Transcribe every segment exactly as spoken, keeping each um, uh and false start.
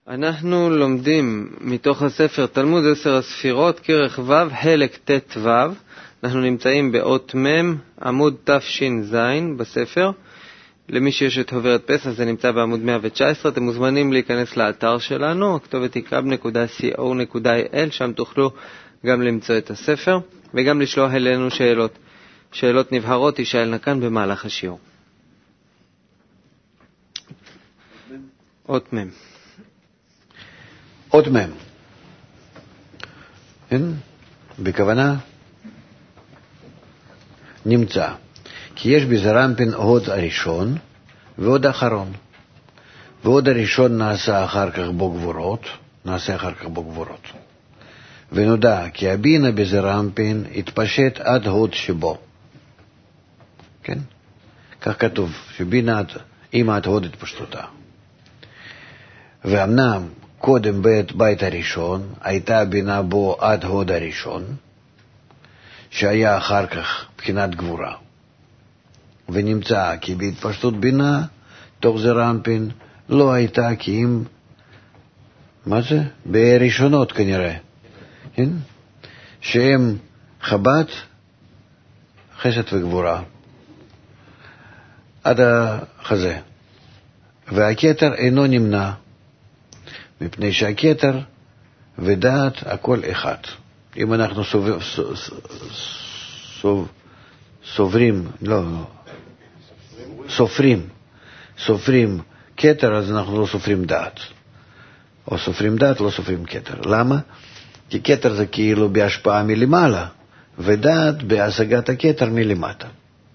אנחנו לומדים מתוך הספר תלמוד עשר הספירות, כרך ו', חלק ט' ו'. אנחנו נמצאים באות מ', עמוד תש"ז בספר. למי שיש את חוברת פסח, זה נמצא בעמוד מאה תשע עשרה. אתם מוזמנים להיכנס לאתר שלנו, הכתובת היא קאב נקודה קו נקודה איי אל, שם תוכלו גם למצוא את הספר, וגם לשלוח אלינו שאלות. שאלות נבהרות תשאלנה כאן במהלך השיעור. אות מ'. אות מ'. כן? בכוונה נמצא. כי יש בזרנפין הוד הראשון והוד האחרון. והוד הראשון נעשה אחר כך בו גבורות, נעשה אחר כך בו גבורות. ונודע כי הבינה בזרנפין התפשט עד הוד שבו. כן? כך כתוב, שבינה עם עד הוד התפשטותה. ואמנם קודם בית, בית הראשון הייתה בינה בו עד הוד הראשון, שהיה אחר כך בחינת גבורה. ונמצא כי בהתפשטות בינה תוך זרנפין לא הייתה כי אם, מה זה? בראשונות כנראה, כן? שהם חב"ד, חסד וגבורה, עד החזה. והכתר אינו נמנע, מפני שהכתר ודעת הכל אחד. אם אנחנו סוב... סוב... סוברים, לא, סופרים, סופרים כתר, אז אנחנו לא סופרים דעת. או סופרים דעת, לא סופרים כתר. למה? כי כתר זה כאילו בהשפעה מלמעלה, ודעת בהשגת הכתר מלמטה.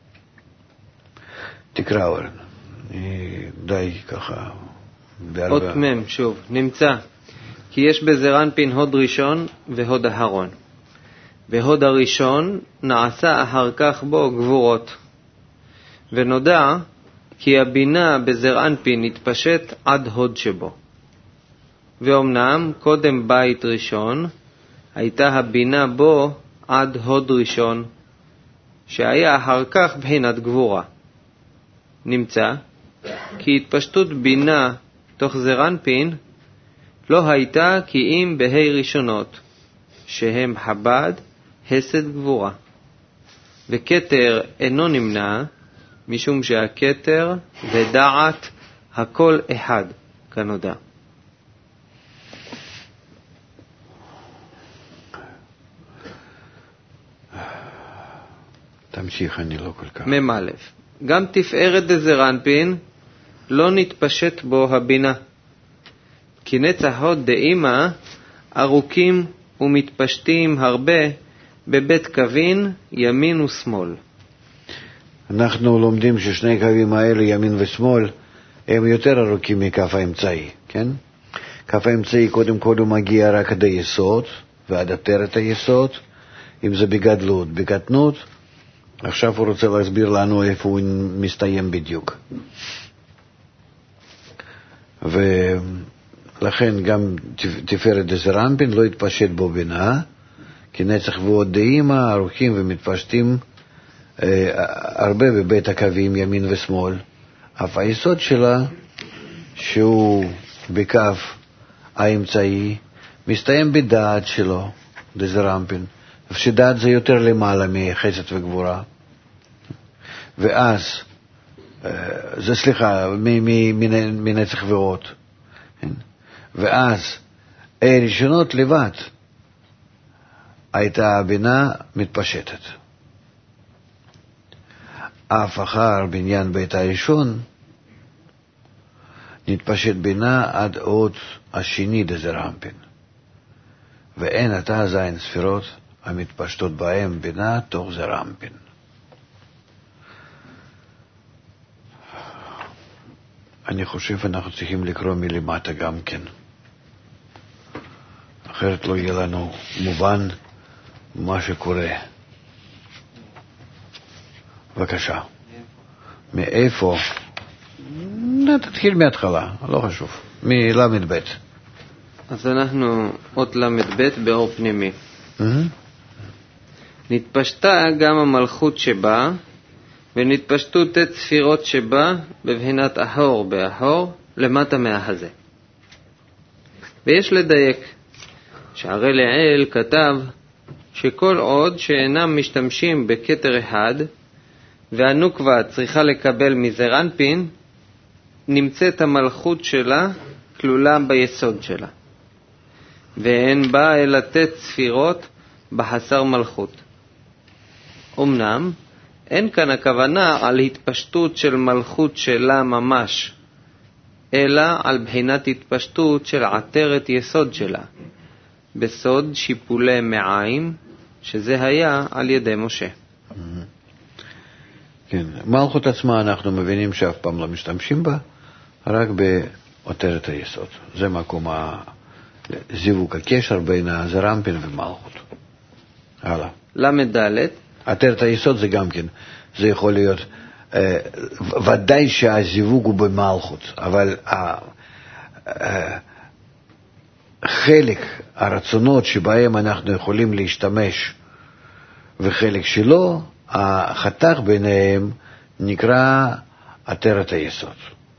תקרא אורן. די ככה. אות מ' שוב, נמצא. כי יש בזרנפין הוד ראשון והוד אחרון. והוד הראשון נעשה אחר כך בו גבורות. ונודע כי הבינה בזרנפין התפשט עד הוד שבו. ואומנם קודם בית ראשון הייתה הבינה בו עד הוד ראשון, שהיה אחר כך בחינת גבורה. נמצא כי התפשטות בינה תוך זרנפין לא הייתה כי אם בהי ראשונות, שהם חב"ד, חסד, גבורה. וכתר אינו נמנע, משום שהכתר ודעת הכל אחד, כנודע. תמשיך, אני לא כל כך. ממ א', גם תפארת דזרנפין לא נתפשט בו הבינה, כי נצח הוד דאמא ארוכים ומתפשטים הרבה בבית קווין ימין ושמאל. אנחנו לומדים ששני קווים האלה, ימין ושמאל, הם יותר ארוכים מכף האמצעי, כן? כף האמצעי קודם כל הוא מגיע רק עד היסוד, ועד עטרת היסוד, אם זה בגדלות, בקטנות. עכשיו הוא רוצה להסביר לנו איפה הוא מסתיים בדיוק. ולכן גם תפארת דזרנפין לא התפשט בו בינה, כי נצח והוד דאמא ארוכים ומתפשטים אה, הרבה בבית הקווים ימין ושמאל. אף היסוד שלה, שהוא בקו האמצעי, מסתיים בדעת שלו, דזרנפין, שדעת זה יותר למעלה מחסד וגבורה. ואז, זה סליחה, מנצח והוד. ואז, הראשונות לבד, הייתה הבינה מתפשטת. אף אחר בניין בית הראשון, נתפשט בינה עד עוד השני דזרנפין. ואין עתה זין ספירות המתפשטות בהם בינה תוך זרנפין. אני חושב אנחנו צריכים לקרוא מלמטה גם כן. אחרת לא יהיה לנו מובן מה שקורה. בבקשה. מאיפה? תתחיל מההתחלה, לא חשוב. מלמד ב'. אז אנחנו עוד למד ב' באור פנימי. נתפשטה גם המלכות שבה, ונתפשטו תת ספירות שבה בבחינת אחור באחור למטה מהחזה. ויש לדייק, שהרי לעיל כתב שכל עוד שאינם משתמשים בכתר אחד, והנוקבה צריכה לקבל מזעיר אנפין, נמצאת המלכות שלה כלולה ביסוד שלה. ואין בה אלא תת ספירות בחסר מלכות. אמנם, אין כאן הכוונה על התפשטות של מלכות שלה ממש, אלא על בחינת התפשטות של עטרת יסוד שלה, בסוד שיפולי מעיים, שזה היה על ידי משה. כן, מלכות עצמה אנחנו מבינים שאף פעם לא משתמשים בה, רק בעטרת היסוד. זה מקום זיווג הקשר בין זעיר אנפין ומלכות. הלאה. למד ד' עטרת היסוד זה גם כן, זה יכול להיות, אה, ודאי שהזיווג הוא במלכות, אבל אה, אה, חלק הרצונות שבהם אנחנו יכולים להשתמש וחלק שלא, החתך ביניהם נקרא עטרת היסוד.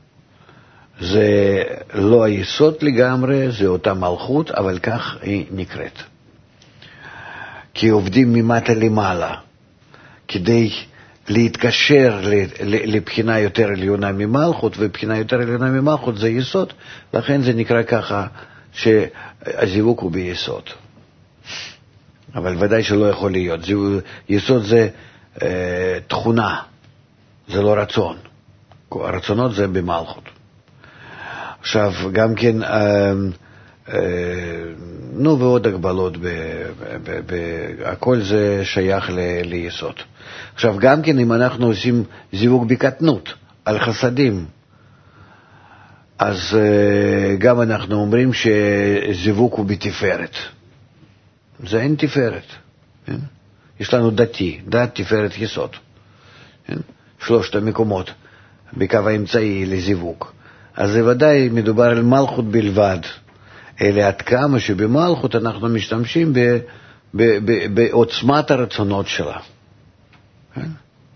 זה לא היסוד לגמרי, זה אותה מלכות, אבל כך היא נקראת. כי עובדים ממטה למעלה, כדי להתקשר לבחינה יותר עליונה ממלכות, ובחינה יותר עליונה ממלכות זה יסוד, לכן זה נקרא ככה שהזיווג הוא ביסוד. אבל ודאי שלא יכול להיות. יסוד זה אה, תכונה, זה לא רצון. הרצונות זה במלכות. עכשיו, גם כן, אה, אה, נו, ועוד הגבלות, ב, ב, ב, הכל זה שייך ל, ליסוד. עכשיו, גם כן, אם אנחנו עושים זיווג בקטנות, על חסדים, אז אה, גם אנחנו אומרים שזיווג הוא בתפארת. זה אין תפארת. כן? יש לנו דתי, דת, תפארת, יסוד. כן? שלושת המקומות בקו האמצעי לזיווג. אז זה ודאי מדובר על מלכות בלבד. אלא עד כמה שבמלכות אנחנו משתמשים ב, ב, ב, בעוצמת הרצונות שלה. כן?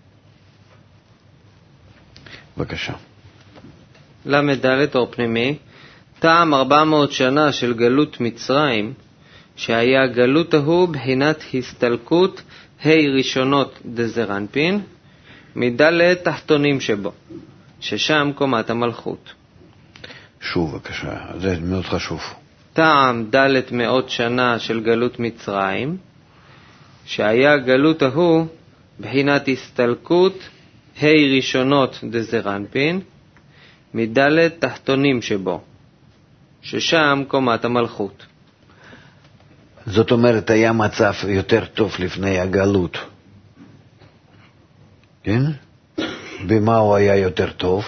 בבקשה. למד ד' אור פנימי, טעם ארבע מאות שנה של גלות מצרים, שהיה גלות ההוא בחינת הסתלקות ה' ראשונות דזעיר אנפין, מד' תחתונים שבו, ששם קומת המלכות. שוב, בבקשה, זה מאוד חשוב. טעם ד' מאות שנה של גלות מצרים, שהיה גלות ההוא בחינת הסתלקות ה' ראשונות דזעיר אנפין, מד' תחתונים שבו, ששם קומת המלכות. זאת אומרת, היה מצב יותר טוב לפני הגלות. כן? במה הוא היה יותר טוב?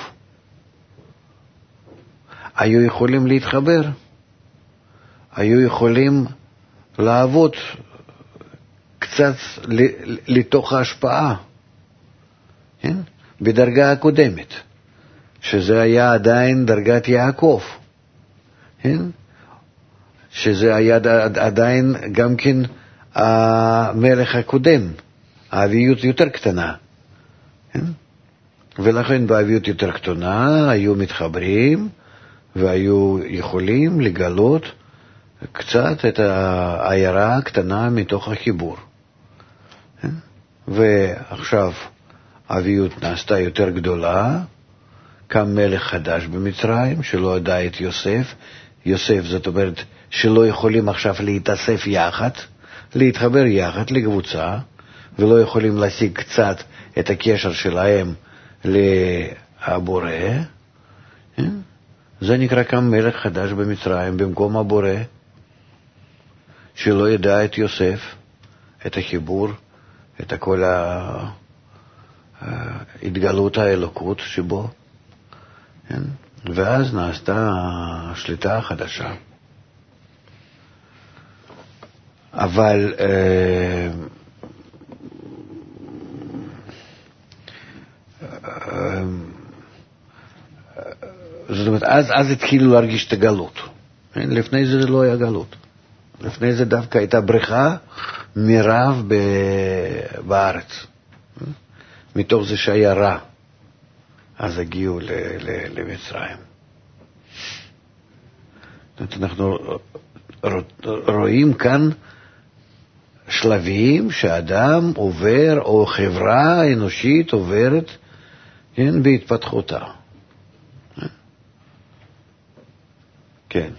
היו יכולים להתחבר. היו יכולים לעבוד קצת לתוך ההשפעה. כן? בדרגה הקודמת. שזה היה עדיין דרגת יעקב. כן? שזה היה עדיין גם כן המלך הקודם, האביות יותר קטנה. כן? ולכן באביות יותר קטנה היו מתחברים והיו יכולים לגלות קצת את העיירה הקטנה מתוך החיבור. כן? ועכשיו האביות נעשתה יותר גדולה, קם מלך חדש במצרים שלא ידע את יוסף. יוסף זאת אומרת שלא יכולים עכשיו להתאסף יחד, להתחבר יחד לקבוצה, ולא יכולים להשיג קצת את הקשר שלהם לבורא. זה נקרא קם מלך חדש במצרים במקום הבורא, שלא ידע את יוסף, את החיבור, את כל ההתגלות האלוקות שבו. ואז נעשתה השליטה החדשה. אבל אה, אה, זאת אומרת, אז, אז התחילו להרגיש את הגלות. לפני זה לא היה גלות. לפני זה דווקא הייתה בריכה מרב בארץ. מתוך זה שהיה רע. אז הגיעו למצרים. אנחנו רואים כאן שלבים שאדם עובר, או חברה אנושית עוברת, כן, בהתפתחותה. כן.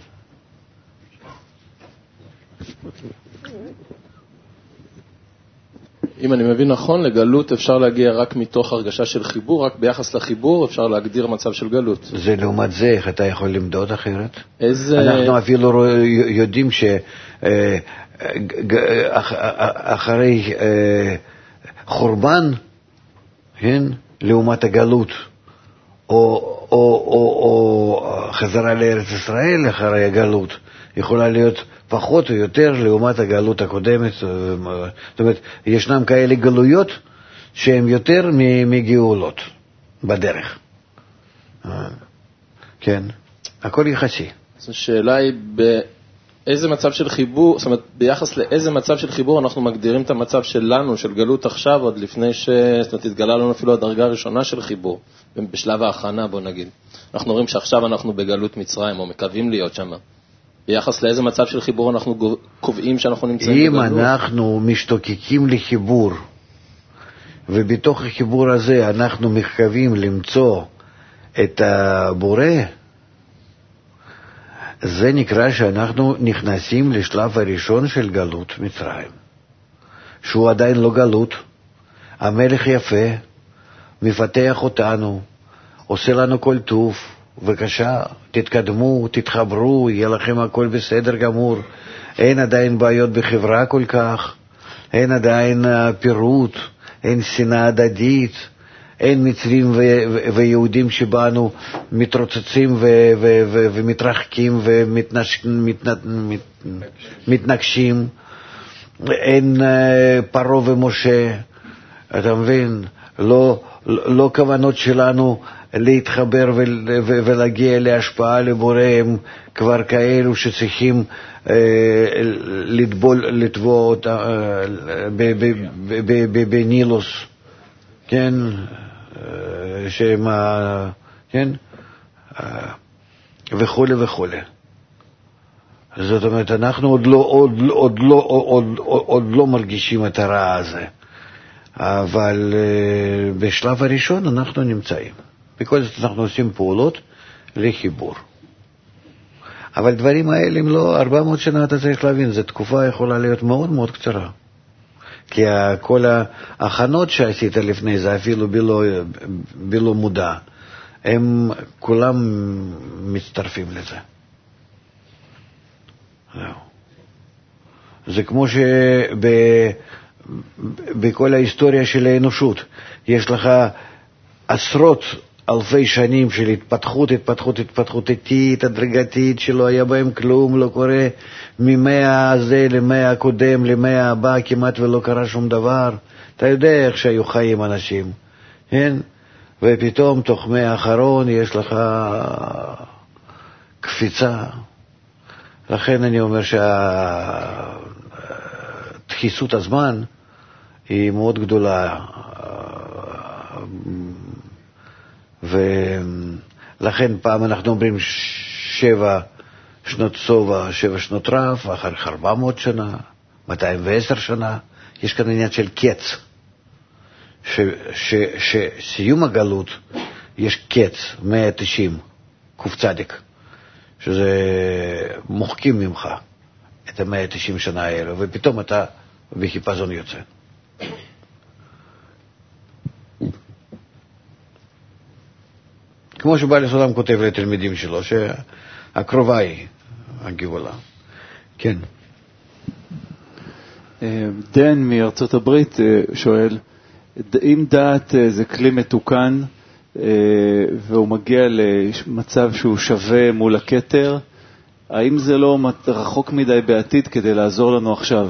אם אני מבין נכון, לגלות אפשר להגיע רק מתוך הרגשה של חיבור, רק ביחס לחיבור אפשר להגדיר מצב של גלות. זה לעומת זה, איך אתה יכול למדוד אחרת? איזה... אנחנו אפילו יודעים שאחרי חורבן, כן, לעומת הגלות, או, או, או, או חזרה לארץ ישראל אחרי הגלות, יכולה להיות פחות או יותר לעומת הגלות הקודמת. זאת אומרת, ישנם כאלה גלויות שהן יותר מגאולות בדרך. כן, הכל יחסי. אז השאלה היא באיזה מצב של חיבור, זאת אומרת, ביחס לאיזה מצב של חיבור אנחנו מגדירים את המצב שלנו, של גלות עכשיו, עוד לפני שתתגלה לנו אפילו הדרגה הראשונה של חיבור, בשלב ההכנה, בוא נגיד. אנחנו רואים שעכשיו אנחנו בגלות מצרים, או מקווים להיות שם. ביחס לאיזה מצב של חיבור אנחנו קובעים שאנחנו נמצאים בגלות? אם אנחנו משתוקקים לחיבור, ובתוך החיבור הזה אנחנו מקווים למצוא את הבורא, זה נקרא שאנחנו נכנסים לשלב הראשון של גלות מצרים, שהוא עדיין לא גלות. המלך יפה, מפתח אותנו, עושה לנו כל טוב, בבקשה, תתקדמו, תתחברו, יהיה לכם הכל בסדר גמור. אין עדיין בעיות בחברה כל כך, אין עדיין פירוט, אין שנאה הדדית, אין מצרים ו- ויהודים שבאנו מתרוצצים ו- ו- ו- ומתרחקים ומתנגשים, אין פרו ומשה, אתה מבין? לא, לא כוונות שלנו להתחבר ולהגיע להשפעה לבורא, הם כבר כאלו שצריכים לטבול, לטבוע אותה בנילוס, כן, שהם, כן, וכו' וכו'. זאת אומרת, אנחנו עוד לא, עוד, עוד לא, עוד, עוד לא מרגישים את הרע הזה, אבל בשלב הראשון אנחנו נמצאים. בכל זאת אנחנו עושים פעולות לחיבור. אבל דברים האלה הם לא ארבע מאות שנה, אתה צריך להבין, זו תקופה יכולה להיות מאוד מאוד קצרה. כי כל ההכנות שעשית לפני זה, אפילו בלא, בלא מודע, הם כולם מצטרפים לזה. זה כמו שבכל ההיסטוריה של האנושות, יש לך עשרות אלפי שנים של התפתחות, התפתחות, התפתחות איטית, הדרגתית, שלא היה בהם כלום, לא קורה ממאה הזה למאה הקודם, למאה הבא, כמעט ולא קרה שום דבר. אתה יודע איך שהיו חיים אנשים, כן? ופתאום תוך מאה האחרון יש לך קפיצה. לכן אני אומר שהדחיסות הזמן היא מאוד גדולה, ולכן פעם אנחנו אומרים שבע שנות סובה, שבע שנות רב, אחר כך ארבע מאות שנה, מאתיים ועשר שנה. יש כאן עניין של קץ, ש, ש, שסיום הגלות יש קץ, מאה ותשעים, קוף צדיק, שזה מוחקים ממך את המאה ותשעים שנה האלה, ופתאום אתה בחיפזון יוצא. כמו שבעל הסולם כותב לתלמידים שלו, שהקרובה היא הגאולה. כן. דן מארצות הברית שואל, אם דעת זה כלי מתוקן, והוא מגיע למצב שהוא שווה מול הכתר, האם זה לא רחוק מדי בעתיד כדי לעזור לנו עכשיו?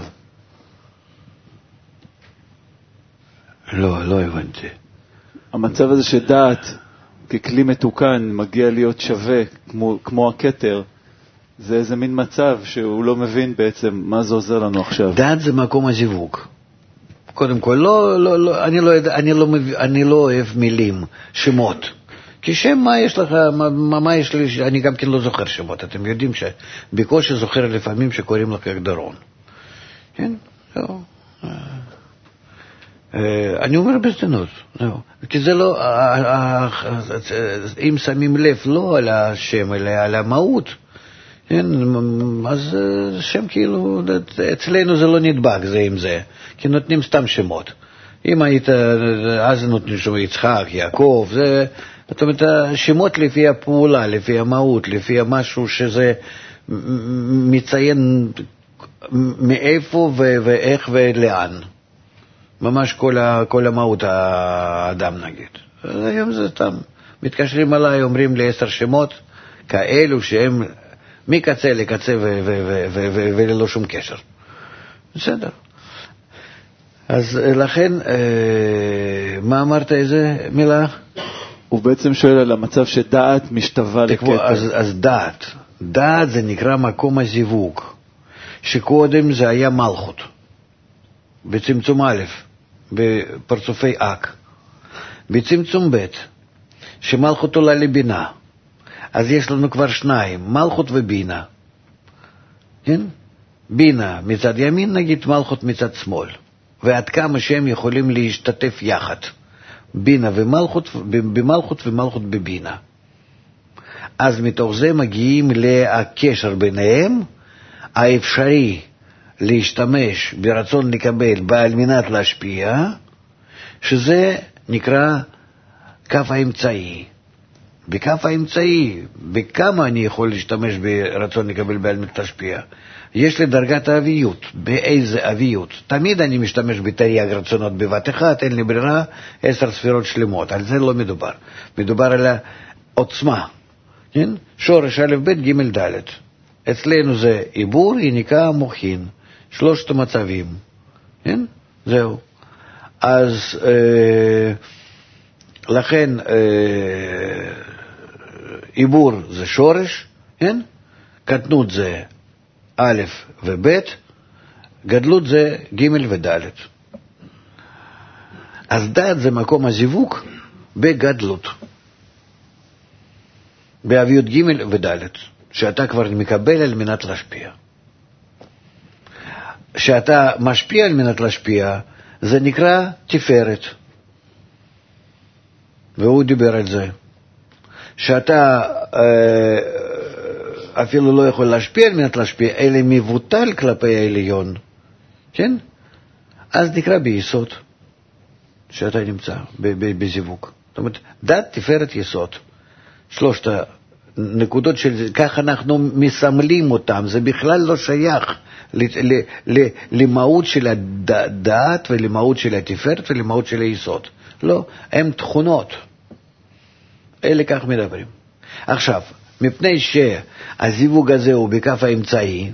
לא, לא הבנתי. המצב הזה שדעת ככלי מתוקן מגיע להיות שווה כמו, כמו הכתר, זה איזה מין מצב שהוא לא מבין בעצם מה זה עוזר לנו עכשיו. דעת זה מקום הזיווג. קודם כל, לא, לא, לא, אני, לא, אני, לא, אני לא אוהב מילים, שמות. כי שם מה יש לך, מה, מה יש לי, אני גם כן לא זוכר שמות, אתם יודעים שבקושי זוכר לפעמים שקוראים לך הגדרון. כן? לא. אני אומר בזדנות, כי זה לא, אם שמים לב לא על השם, אלא על המהות, אז שם כאילו, אצלנו זה לא נדבק זה עם זה, כי נותנים סתם שמות. אם היית, אז נותנים שם יצחק, יעקב, זה, זאת אומרת, שמות לפי הפעולה, לפי המהות, לפי המשהו שזה מציין מאיפה ואיך ולאן. ממש כל, ה, כל המהות האדם נגיד. היום זה סתם, מתקשרים עליי, אומרים לי עשר שמות, כאלו שהם מקצה לקצה וללא שום קשר. בסדר. אז לכן, מה אמרת, איזה מילה? הוא בעצם שואל על המצב שדעת משתווה לכתר. אז, אז דעת. דעת זה נקרא מקום הזיווג, שקודם זה היה מלכות. בצמצום א', בפרצופי אק. בצמצום ב', שמלכות עולה לבינה. אז יש לנו כבר שניים, מלכות ובינה. כן? בינה מצד ימין, נגיד מלכות מצד שמאל. ועד כמה שהם יכולים להשתתף יחד. בינה ומלכות, במלכות ומלכות בבינה. אז מתוך זה מגיעים לקשר ביניהם, האפשרי להשתמש ברצון לקבל בעל מנת להשפיע, שזה נקרא כף האמצעי. בכף האמצעי, בכמה אני יכול להשתמש ברצון לקבל בעל מנת להשפיע? יש לי דרגת האביות, באיזה אביות. תמיד אני משתמש בתרי"ג רצונות בבת אחת, אין לי ברירה, עשר ספירות שלמות. על זה לא מדובר. מדובר על העוצמה. כן? שורש א' ב' ג' ד'. אצלנו זה עיבור, יניקה, מוחין. שלושת המצבים. כן? זהו. אז אה, לכן אה, עיבור זה שורש, כן? קטנות זה א' וב', גדלות זה ג' וד'. אז ד' זה מקום הזיווג בגדלות. באביות ג' וד', שאתה כבר מקבל על מנת להשפיע. שאתה משפיע על מנת להשפיע, זה נקרא תפארת. והוא דיבר על זה. שאתה אה, אפילו לא יכול להשפיע על מנת להשפיע, אלא מבוטל כלפי העליון. כן? אז נקרא ביסוד, שאתה נמצא בזיווג. זאת אומרת, דת, תפארת, יסוד. שלושת הנקודות של זה, כך אנחנו מסמלים אותם, זה בכלל לא שייך למהות של הדת ולמהות של התפארת ולמהות של היסוד. לא, הם תכונות. אלה כך מדברים. עכשיו, מפני שהזיווג הזה הוא בכף האמצעי,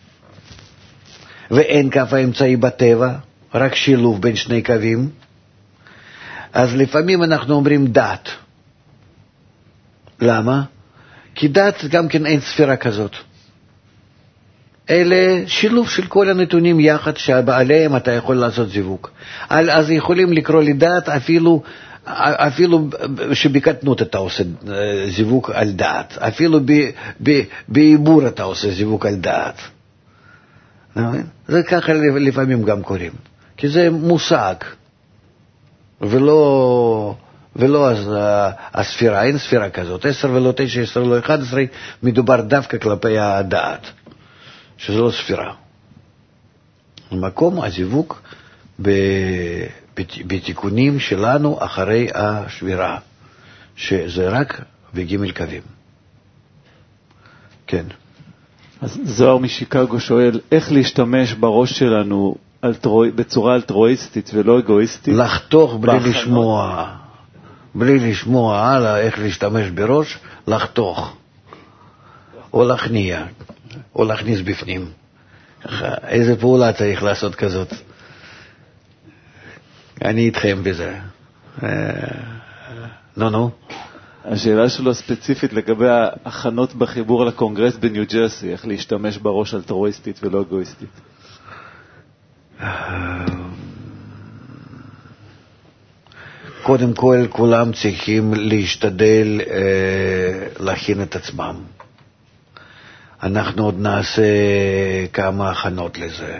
ואין כף האמצעי בטבע, רק שילוב בין שני קווים, אז לפעמים אנחנו אומרים דת. למה? כי דת גם כן אין ספירה כזאת. אלה שילוב של כל הנתונים יחד שעליהם אתה יכול לעשות זיווג. אז יכולים לקרוא לדת אפילו, אפילו שבקטנות אתה עושה זיווג על דת. אפילו בעיבור אתה עושה זיווג על דת. זה ככה לפעמים גם קוראים. כי זה מושג. ולא... ולא אז הספירה, אין ספירה כזאת, עשר ולא תשע, עשר ולא אחד עשרה, מדובר דווקא כלפי הדעת, שזה לא ספירה. מקום הזיווג בתיקונים שלנו אחרי השבירה, שזה רק בג' קווים. כן. אז זוהר משיקגו שואל, איך להשתמש בראש שלנו בצורה אלטרואיסטית ולא אגואיסטית? לחתוך בלי לשמוע. בלי לשמוע הלאה איך להשתמש בראש, לחתוך, או להכניע, או להכניס בפנים. איזה פעולה צריך לעשות כזאת? אני איתכם בזה. נו, נו. השאלה שלו ספציפית לגבי ההכנות בחיבור לקונגרס בניו ג'רסי, איך להשתמש בראש אלטרואיסטית ולא אגואיסטית. קודם כל, כולם צריכים להשתדל אה, להכין את עצמם. אנחנו עוד נעשה כמה הכנות לזה.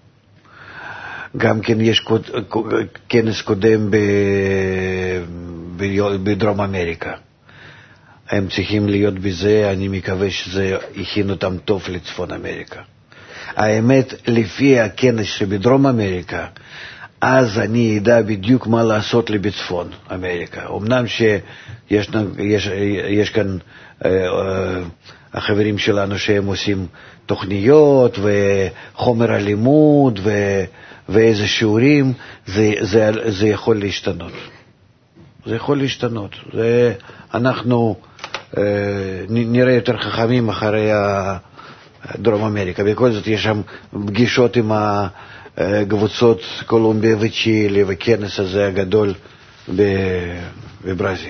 גם כן יש קוד, כנס קודם ב, ב, בדרום אמריקה. הם צריכים להיות בזה, אני מקווה שזה הכין אותם טוב לצפון אמריקה. האמת, לפי הכנס שבדרום אמריקה, אז אני אדע בדיוק מה לעשות לי בצפון אמריקה. אמנם שיש יש, יש כאן אה, אה, החברים שלנו שהם עושים תוכניות וחומר הלימוד ו, ואיזה שיעורים, זה, זה, זה יכול להשתנות. זה יכול להשתנות. זה, אנחנו אה, נראה יותר חכמים אחרי דרום אמריקה. בכל זאת יש שם פגישות עם ה... קבוצות קולומביה וצ'ילה וכנס הזה הגדול בברזיל.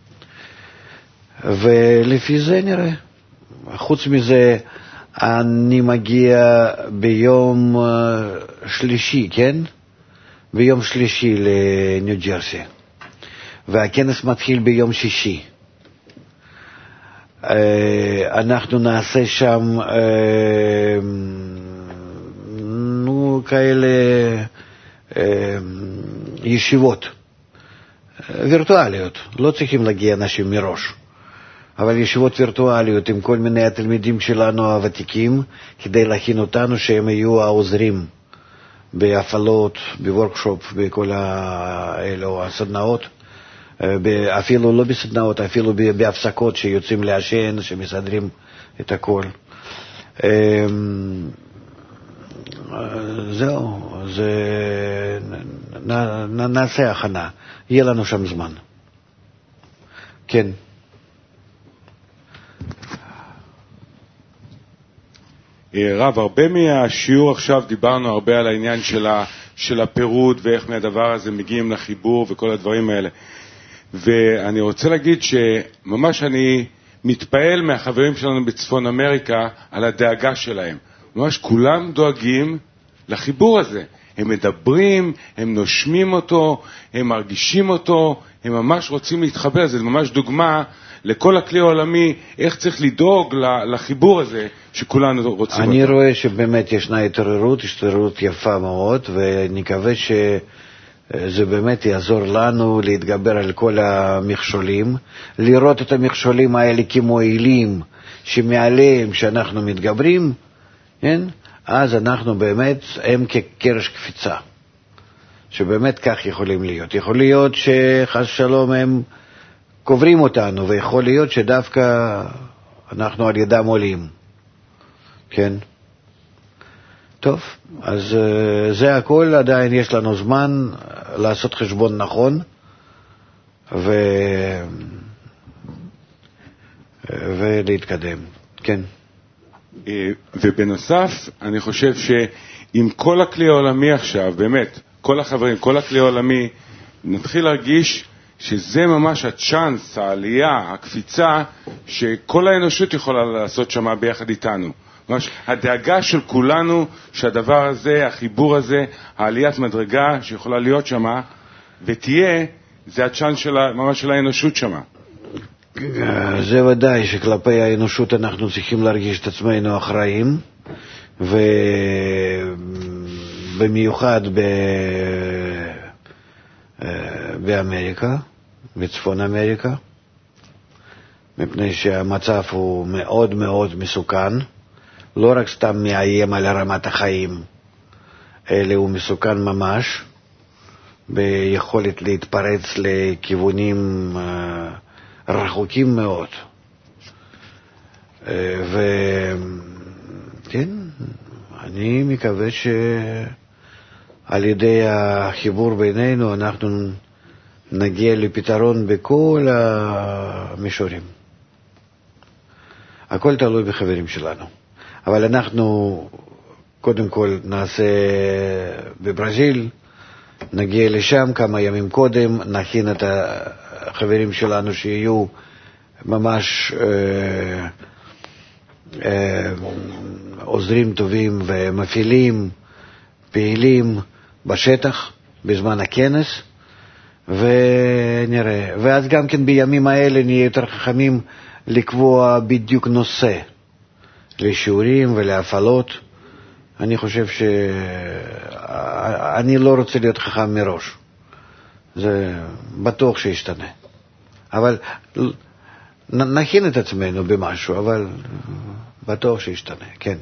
ולפי זה נראה. חוץ מזה, אני מגיע ביום שלישי, כן? ביום שלישי לניו ג'רסי. והכנס מתחיל ביום שישי. אנחנו נעשה שם כאלה אה, ישיבות וירטואליות, לא צריכים להגיע אנשים מראש, אבל ישיבות וירטואליות עם כל מיני התלמידים שלנו הוותיקים, כדי להכין אותנו שהם יהיו העוזרים בהפעלות, בוורקשופ, בכל האלו הסדנאות, אפילו לא בסדנאות, אפילו בהפסקות שיוצאים לעשן, שמסדרים את הכל. זהו, זה נעשה הכנה, יהיה לנו שם זמן. כן. רב, הרבה מהשיעור עכשיו דיברנו הרבה על העניין של, ה, של הפירוד ואיך מהדבר הזה מגיעים לחיבור וכל הדברים האלה. ואני רוצה להגיד שממש אני מתפעל מהחברים שלנו בצפון אמריקה על הדאגה שלהם. ממש כולם דואגים לחיבור הזה. הם מדברים, הם נושמים אותו, הם מרגישים אותו, הם ממש רוצים להתחבר. זה ממש דוגמה לכל הכלי העולמי, איך צריך לדאוג לחיבור הזה שכולנו רוצים אותו. אני רואה שבאמת ישנה התעוררות, התעוררות יפה מאוד, ונקווה שזה באמת יעזור לנו להתגבר על כל המכשולים, לראות את המכשולים האלה כמועילים, שמעליהם שאנחנו מתגברים, כן? אז אנחנו באמת, הם כקרש קפיצה, שבאמת כך יכולים להיות. יכול להיות שחס שלום הם קוברים אותנו, ויכול להיות שדווקא אנחנו על ידם עולים. כן? טוב, אז זה הכל, עדיין יש לנו זמן לעשות חשבון נכון, ו... ולהתקדם. כן. ובנוסף, אני חושב שעם כל הכלי העולמי עכשיו, באמת, כל החברים, כל הכלי העולמי, נתחיל להרגיש שזה ממש הצ'אנס, העלייה, הקפיצה, שכל האנושות יכולה לעשות שמה ביחד איתנו. ממש הדאגה של כולנו שהדבר הזה, החיבור הזה, העליית מדרגה שיכולה להיות שמה, ותהיה, זה הצ'אנס של, ממש של האנושות שמה. זה ודאי שכלפי האנושות אנחנו צריכים להרגיש את עצמנו אחראים, ובמיוחד ב... באמריקה, בצפון אמריקה, מפני שהמצב הוא מאוד מאוד מסוכן, לא רק סתם מאיים על רמת החיים, אלא הוא מסוכן ממש, ביכולת להתפרץ לכיוונים רחוקים מאוד. וכן, אני מקווה שעל ידי החיבור בינינו אנחנו נגיע לפתרון בכל המישורים. הכל תלוי בחברים שלנו. אבל אנחנו קודם כל נעשה בברזיל, נגיע לשם כמה ימים קודם, נכין את החברים שלנו שיהיו ממש אה, אה, עוזרים טובים ומפעילים, פעילים בשטח בזמן הכנס, ונראה. ואז גם כן בימים האלה נהיה יותר חכמים לקבוע בדיוק נושא לשיעורים ולהפעלות. אני חושב שאני לא רוצה להיות חכם מראש. זה בטוח שישתנה. אבל נכין את עצמנו במשהו, אבל בטוח שישתנה, כן.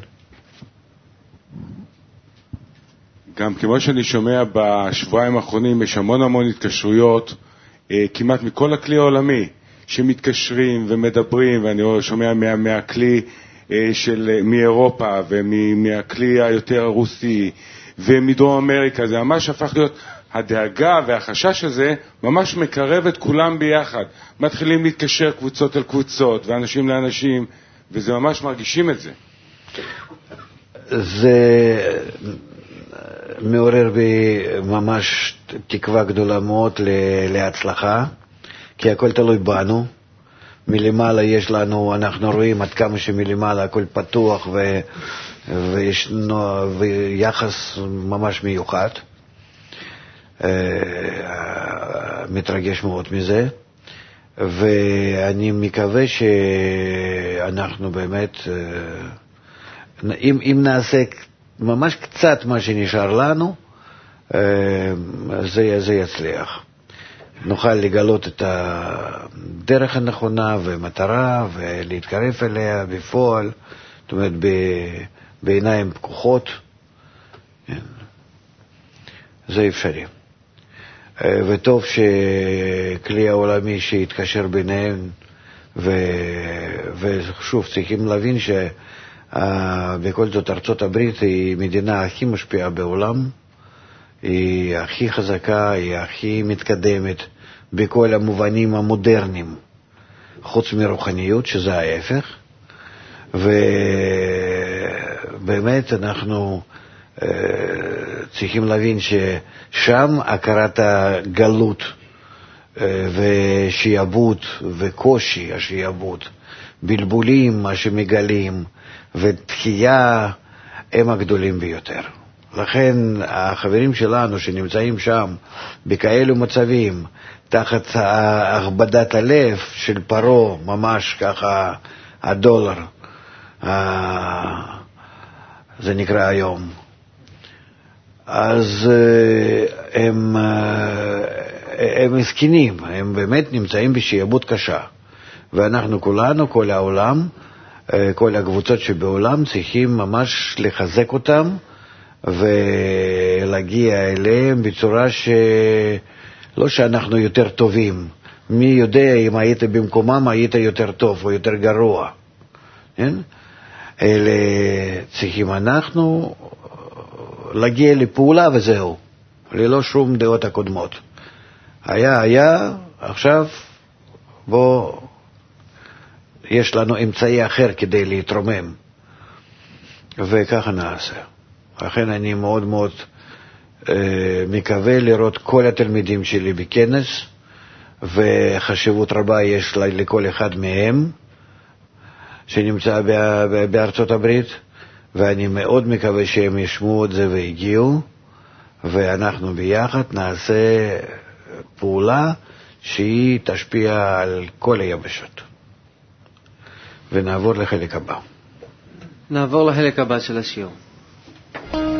גם כמו שאני שומע בשבועיים האחרונים, יש המון המון התקשרויות, אה, כמעט מכל הכלי העולמי, שמתקשרים ומדברים, ואני שומע מה, מהכלי אה, של, מאירופה, ומהכלי היותר רוסי, ומדרום אמריקה. זה ממש הפך להיות, הדאגה והחשש הזה ממש מקרב את כולם ביחד. מתחילים להתקשר קבוצות אל קבוצות, ואנשים לאנשים, וזה ממש מרגישים את זה. זה מעורר בי ממש תקווה גדולה מאוד להצלחה, כי הכל תלוי בנו. מלמעלה יש לנו, אנחנו רואים עד כמה שמלמעלה הכל פתוח ו, ויש ויחס ממש מיוחד. מתרגש מאוד מזה, ואני מקווה שאנחנו באמת, אם, אם נעשה ממש קצת מה שנשאר לנו, זה, זה יצליח. נוכל לגלות את הדרך הנכונה ומטרה ולהתקרב אליה בפועל, זאת אומרת בעיניים פקוחות. זה אפשרי. וטוב שכלי העולמי שיתקשר ביניהם, ו... ושוב צריכים להבין שבכל זאת ארצות הברית היא מדינה הכי משפיעה בעולם, היא הכי חזקה, היא הכי מתקדמת בכל המובנים המודרניים, חוץ מרוחניות שזה ההפך. ובאמת אנחנו צריכים להבין ששם הכרת הגלות ושיעבוד וקושי השיעבוד, בלבולים מה שמגלים ותחייה הם הגדולים ביותר. לכן החברים שלנו שנמצאים שם בכאלו מצבים, תחת הכבדת הלב של פרו, ממש ככה הדולר, זה נקרא היום, אז הם, הם מסכנים, הם באמת נמצאים בשיעבוד קשה. ואנחנו כולנו, כל העולם, כל הקבוצות שבעולם צריכים ממש לחזק אותם ולהגיע אליהם בצורה שלא שאנחנו יותר טובים. מי יודע אם היית במקומם היית יותר טוב או יותר גרוע. כן? אלה צריכים אנחנו להגיע לפעולה וזהו, ללא שום דעות הקודמות. היה, היה, עכשיו בוא, יש לנו אמצעי אחר כדי להתרומם, וככה נעשה. לכן אני מאוד מאוד אה, מקווה לראות כל התלמידים שלי בכנס, וחשיבות רבה יש לכל אחד מהם שנמצא בארצות הברית, ואני מאוד מקווה שהם ישמעו את זה והגיעו, ואנחנו ביחד נעשה פעולה שהיא תשפיע על כל היבשות. ונעבור לחלק הבא. נעבור לחלק הבא של השיעור.